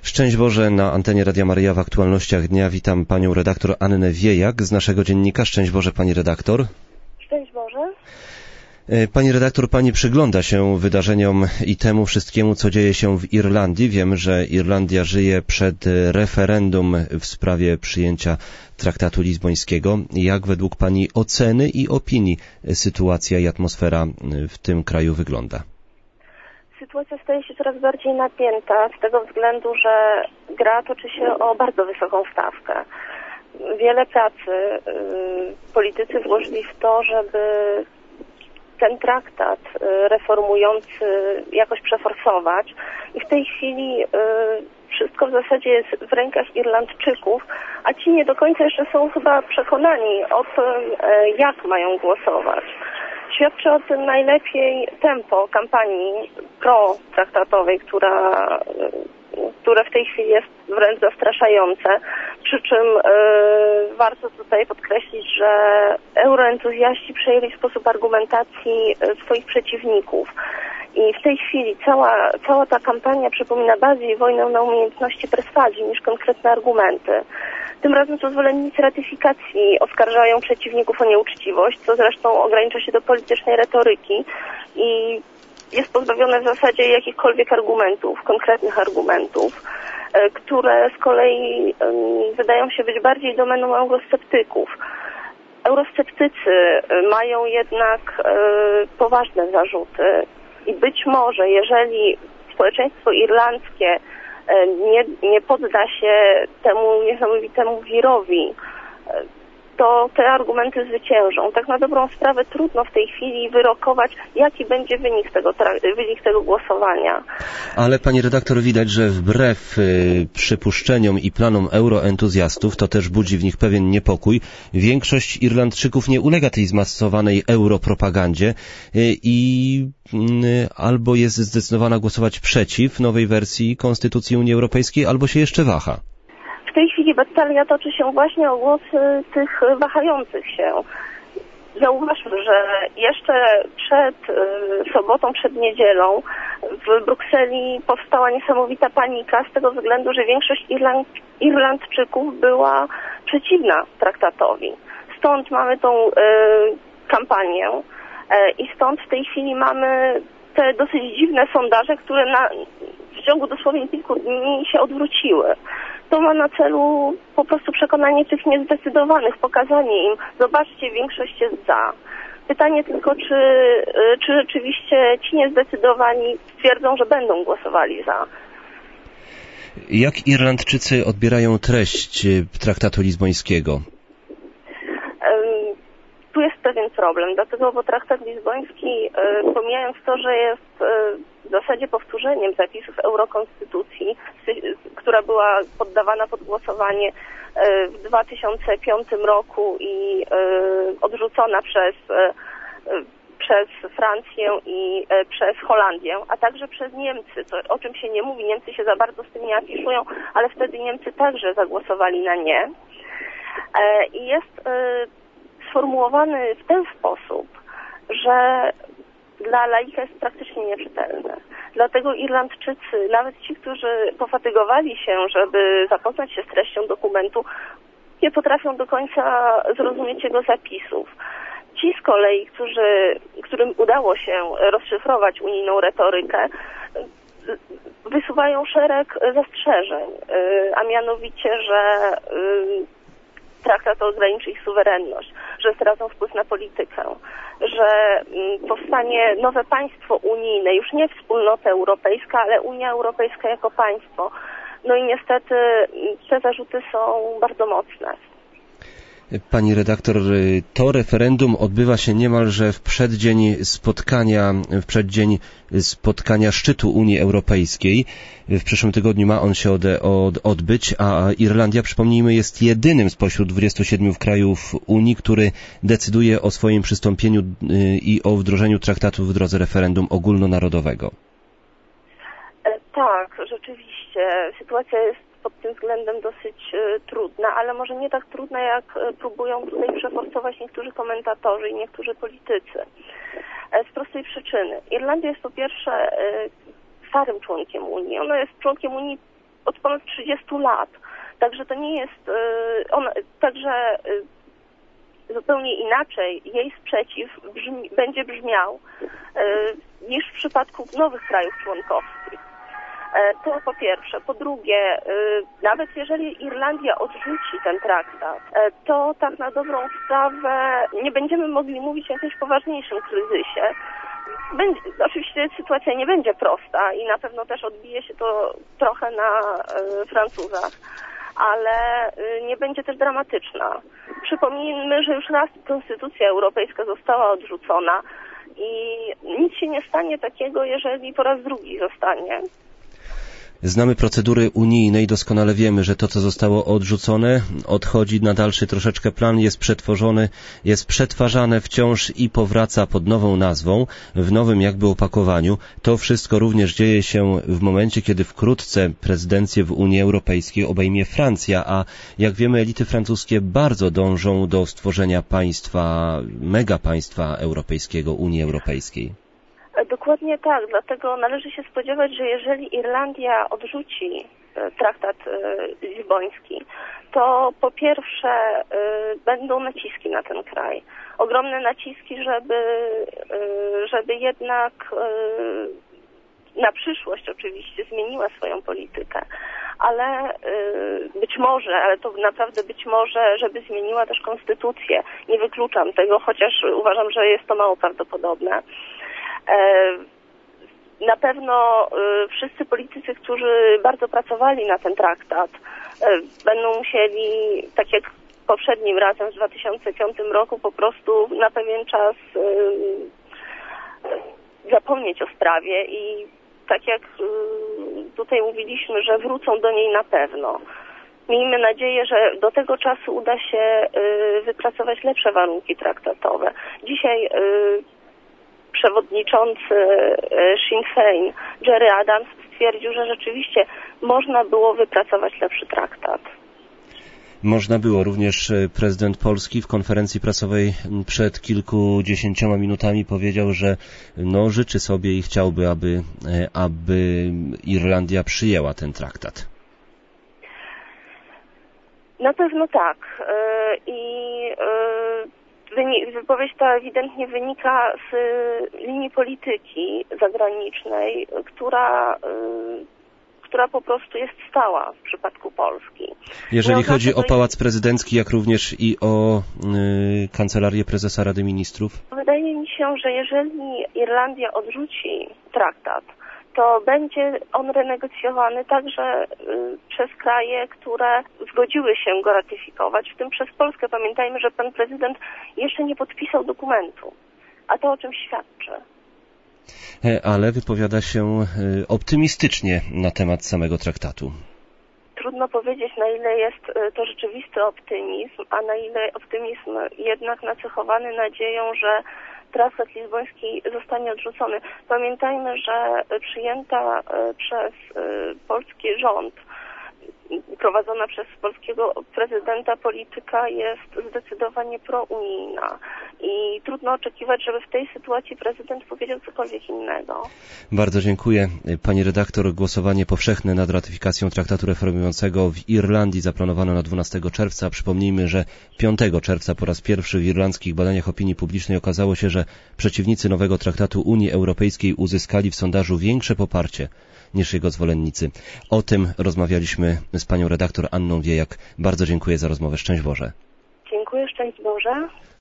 Szczęść Boże, na antenie Radia Maryja w aktualnościach dnia witam panią redaktor Annę Wiejak z naszego dziennika. Szczęść Boże, pani redaktor. Szczęść Boże. Pani redaktor, pani przygląda się wydarzeniom i temu wszystkiemu, co dzieje się w Irlandii. Wiem, że Irlandia żyje przed referendum w sprawie przyjęcia traktatu lizbońskiego. Jak według pani oceny i opinii sytuacja i atmosfera w tym kraju wygląda? Sytuacja staje się coraz bardziej napięta z tego względu, że gra toczy się o bardzo wysoką stawkę. Wiele pracy politycy włożyli w to, żeby ten traktat reformujący jakoś przeforsować i w tej chwili wszystko w zasadzie jest w rękach Irlandczyków, a ci nie do końca jeszcze są chyba przekonani o tym, jak mają głosować. Świadczy o tym najlepiej tempo kampanii protraktatowej, które w tej chwili jest wręcz zastraszające. Przy czym warto tutaj podkreślić, że euroentuzjaści przejęli sposób argumentacji swoich przeciwników. I w tej chwili cała ta kampania przypomina bardziej wojnę na umiejętności perswazji niż konkretne argumenty. Tym razem to zwolennicy ratyfikacji oskarżają przeciwników o nieuczciwość, co zresztą ogranicza się do politycznej retoryki i jest pozbawione w zasadzie jakichkolwiek argumentów, konkretnych argumentów, które z kolei wydają się być bardziej domeną eurosceptyków. Eurosceptycy mają jednak poważne zarzuty i być może, jeżeli społeczeństwo irlandzkie nie podda się temu niesamowitemu wirowi, to te argumenty zwyciężą. Tak na dobrą sprawę trudno w tej chwili wyrokować, jaki będzie wynik tego głosowania. Ale pani redaktor, widać, że wbrew przypuszczeniom i planom euroentuzjastów, to też budzi w nich pewien niepokój, większość Irlandczyków nie ulega tej zmasowanej europropagandzie i albo jest zdecydowana głosować przeciw nowej wersji Konstytucji Unii Europejskiej, albo się jeszcze waha. W tej chwili batalia toczy się właśnie o głosy tych wahających się. Zauważmy, że jeszcze przed sobotą, przed niedzielą w Brukseli powstała niesamowita panika z tego względu, że większość Irlandczyków była przeciwna traktatowi. Stąd mamy tą kampanię i stąd w tej chwili mamy te dosyć dziwne sondaże, które w ciągu dosłownie kilku dni się odwróciły. To ma na celu po prostu przekonanie tych niezdecydowanych, pokazanie im, zobaczcie, większość jest za. Pytanie tylko, czy rzeczywiście ci niezdecydowani stwierdzą, że będą głosowali za. Jak Irlandczycy odbierają treść traktatu lizbońskiego? Tu jest pewien problem, dlatego, bo traktat lizboński, pomijając to, że jest w zasadzie powtórzeniem zapisów eurokonstytucji, która była poddawana pod głosowanie w 2005 roku i odrzucona przez Francję i przez Holandię, a także przez Niemcy, o czym się nie mówi. Niemcy się za bardzo z tym nie afiszują, ale wtedy Niemcy także zagłosowali na nie. I jest sformułowany w ten sposób, że dla laika jest praktycznie nieczytelne. Dlatego Irlandczycy, nawet ci, którzy pofatygowali się, żeby zapoznać się z treścią dokumentu, nie potrafią do końca zrozumieć jego zapisów. Ci z kolei, którym udało się rozszyfrować unijną retorykę, wysuwają szereg zastrzeżeń, a mianowicie, że traktat ograniczy ich suwerenność, że stracą wpływ na politykę, że powstanie nowe państwo unijne, już nie wspólnota europejska, ale Unia Europejska jako państwo. No i niestety te zarzuty są bardzo mocne. Pani redaktor, to referendum odbywa się niemalże w przeddzień spotkania szczytu Unii Europejskiej. W przyszłym tygodniu ma on się odbyć, a Irlandia, przypomnijmy, jest jedynym spośród 27 krajów Unii, który decyduje o swoim przystąpieniu i o wdrożeniu traktatu w drodze referendum ogólnonarodowego. Tak, rzeczywiście. Sytuacja jest pod tym względem dosyć trudna, ale może nie tak trudna, jak próbują tutaj przeforsować niektórzy komentatorzy i niektórzy politycy. Z prostej przyczyny. Irlandia jest po pierwsze starym członkiem Unii. Ona jest członkiem Unii od ponad 30 lat. Także to nie jest, zupełnie inaczej jej sprzeciw będzie brzmiał niż w przypadku nowych krajów członkowskich. To po pierwsze. Po drugie, nawet jeżeli Irlandia odrzuci ten traktat, to tak na dobrą sprawę nie będziemy mogli mówić o jakimś poważniejszym kryzysie. Oczywiście sytuacja nie będzie prosta i na pewno też odbije się to trochę na Francuzach, ale nie będzie też dramatyczna. Przypomnijmy, że już raz Konstytucja Europejska została odrzucona i nic się nie stanie takiego, jeżeli po raz drugi zostanie. Znamy procedury unijne i doskonale wiemy, że to, co zostało odrzucone, odchodzi na dalszy troszeczkę plan, jest przetworzone, jest przetwarzane wciąż i powraca pod nową nazwą, w nowym jakby opakowaniu. To wszystko również dzieje się w momencie, kiedy wkrótce prezydencję w Unii Europejskiej obejmie Francja, a jak wiemy, elity francuskie bardzo dążą do stworzenia państwa, mega państwa europejskiego, Unii Europejskiej. Dokładnie tak, dlatego należy się spodziewać, że jeżeli Irlandia odrzuci traktat lizboński, to po pierwsze będą naciski na ten kraj. Ogromne naciski, żeby jednak na przyszłość oczywiście zmieniła swoją politykę, ale być może, ale to naprawdę być może, żeby zmieniła też konstytucję. Nie wykluczam tego, chociaż uważam, że jest to mało prawdopodobne. Na pewno wszyscy politycy, którzy bardzo pracowali na ten traktat, będą musieli, tak jak poprzednim razem w 2005 roku, po prostu na pewien czas zapomnieć o sprawie i tak jak tutaj mówiliśmy, że wrócą do niej na pewno. Miejmy nadzieję, że do tego czasu uda się wypracować lepsze warunki traktatowe. Dzisiaj przewodniczący Sinn Féin, Gerry Adams, stwierdził, że rzeczywiście można było wypracować lepszy traktat. Można było. Również prezydent Polski w konferencji prasowej przed kilkudziesięcioma minutami powiedział, że życzy sobie i chciałby, aby Irlandia przyjęła ten traktat. Na pewno tak. Wypowiedź ta ewidentnie wynika z linii polityki zagranicznej, która po prostu jest stała w przypadku Polski. Jeżeli chodzi o Pałac Prezydencki, jak również i o Kancelarię Prezesa Rady Ministrów? Wydaje mi się, że jeżeli Irlandia odrzuci traktat, to będzie on renegocjowany także przez kraje, które zgodziły się go ratyfikować, w tym przez Polskę. Pamiętajmy, że pan prezydent jeszcze nie podpisał dokumentu, a to o czym świadczy. Ale wypowiada się optymistycznie na temat samego traktatu. Trudno powiedzieć, na ile jest to rzeczywisty optymizm, a na ile optymizm jednak nacechowany nadzieją, że traktat lizboński zostanie odrzucony. Pamiętajmy, że przyjęta przez polski rząd, prowadzona przez polskiego prezydenta polityka jest zdecydowanie prounijna i trudno oczekiwać, żeby w tej sytuacji prezydent powiedział cokolwiek innego. Bardzo dziękuję. Pani redaktor, głosowanie powszechne nad ratyfikacją traktatu reformującego w Irlandii zaplanowano na 12 czerwca. Przypomnijmy, że 5 czerwca po raz pierwszy w irlandzkich badaniach opinii publicznej okazało się, że przeciwnicy nowego traktatu Unii Europejskiej uzyskali w sondażu większe poparcie niż jego zwolennicy. O tym rozmawialiśmy z panią redaktor Anną Wiejak. Bardzo dziękuję za rozmowę. Szczęść Boże. Dziękuję, szczęść Boże.